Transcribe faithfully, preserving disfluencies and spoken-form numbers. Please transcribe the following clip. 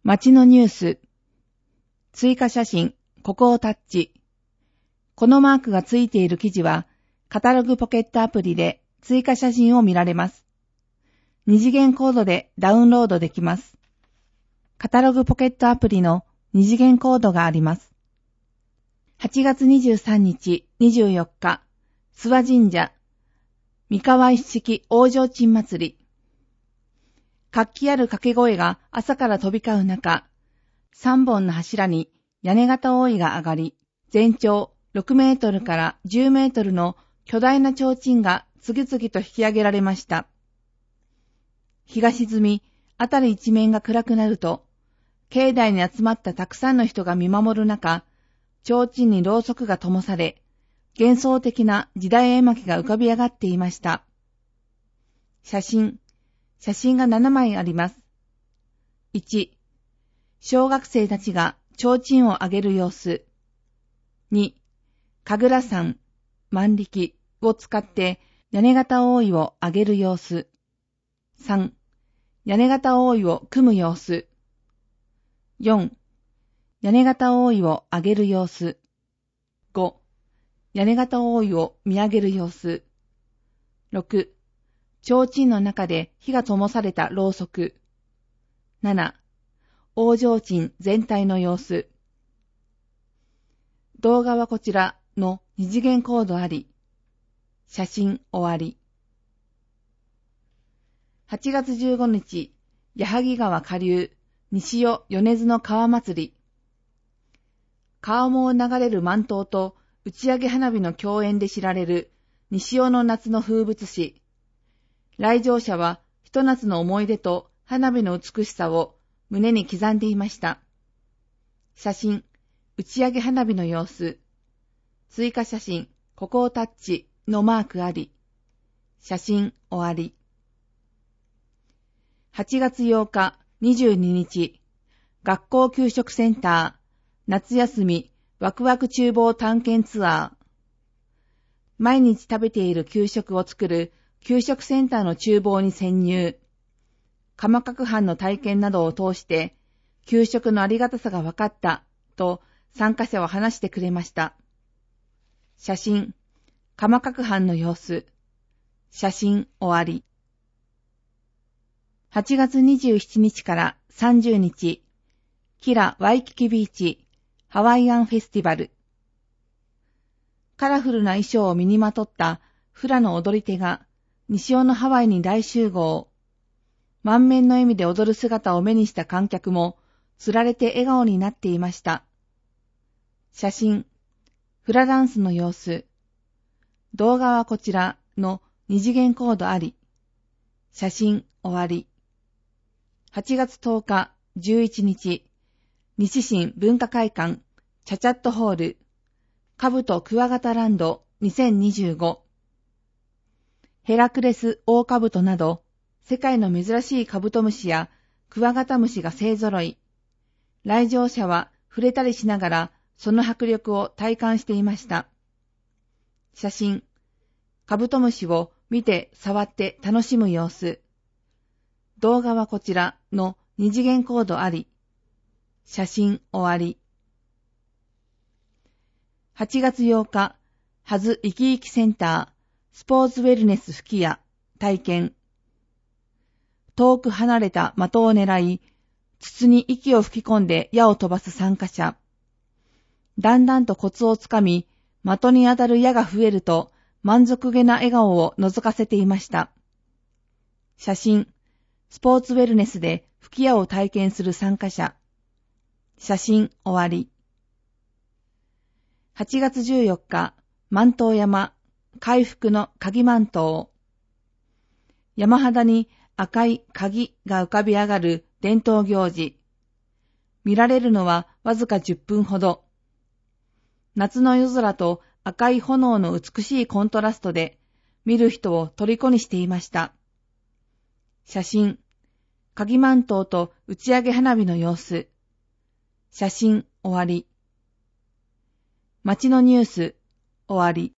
街のニュース。追加写真、ここをタッチ。このマークがついている記事は、カタログポケットアプリで追加写真を見られます。二次元コードでダウンロードできます。カタログポケットアプリの二次元コードがあります。はちがつにじゅうさんにち、にじゅうよっか、諏訪神社、三河一式大提灯祭り。活気ある掛け声が朝から飛び交う中、三本の柱に屋根型覆いが上がり、全長ろくメートルからじゅうメートルの巨大な提灯が次々と引き上げられました。日が沈み、あたり一面が暗くなると、境内に集まったたくさんの人が見守る中、提灯にろうそくが灯され、幻想的な時代絵巻が浮かび上がっていました。写真、写真がななまいあります。いち、小学生たちが提灯を上げる様子。に、神楽山、万力を使って屋根型覆いを上げる様子。さん、屋根型覆いを組む様子。よん、屋根型覆いを上げる様子。ご、屋根型覆いを見上げる様子。ろく、提灯の中で火が灯されたろうそく。なな、大提灯全体の様子。動画はこちらの二次元コードあり。写真終わり。はちがつじゅうごにち、矢作川下流、西尾米津の川祭り。川面を流れる万灯と打ち上げ花火の共演で知られる西尾の夏の風物詩。来場者はひと夏の思い出と花火の美しさを胸に刻んでいました。写真、打ち上げ花火の様子。追加写真、ここをタッチのマークあり。写真終わり。はちがつようか、にじゅうににち、学校給食センター、夏休みワクワク厨房探検ツアー。毎日食べている給食を作る給食センターの厨房に潜入。鎌かく飯の体験などを通して、給食のありがたさが分かった、と参加者は話してくれました。写真、鎌かく飯の様子。写真終わり。はちがつにじゅうしちにちからさんじゅうにち、キラワイキキビーチ、ハワイアンフェスティバル。カラフルな衣装を身にまとったフラの踊り手が西尾のハワイに大集合。満面の笑みで踊る姿を目にした観客もつられて笑顔になっていました。写真、フラダンスの様子。動画はこちらの二次元コードあり。写真終わり。はちがつとおか、じゅういちにち、西新文化会館、チャチャットホール、カブトクワガタランドにせんにじゅうご。ヘラクレスオオカブトなど、世界の珍しいカブトムシやクワガタムシが勢ぞろい。来場者は触れたりしながら、その迫力を体感していました。写真、カブトムシを見て触って楽しむ様子。動画はこちらの二次元コードあり。写真終わり。はちがつようか、はずいきいきセンター、スポーツウェルネス吹き矢、体験。遠く離れた的を狙い、筒に息を吹き込んで矢を飛ばす参加者。だんだんとコツをつかみ、的に当たる矢が増えると、満足げな笑顔を覗かせていました。写真、スポーツウェルネスで吹き矢を体験する参加者。写真終わり。はちがつじゅうよっか、万灯山、回復の鍵万灯。山肌に赤い鍵が浮かび上がる伝統行事。見られるのはわずかじゅっぷんほど。夏の夜空と赤い炎の美しいコントラストで、見る人を虜にしていました。写真、鍵万灯と打ち上げ花火の様子。写真終わり。街のニュース終わり。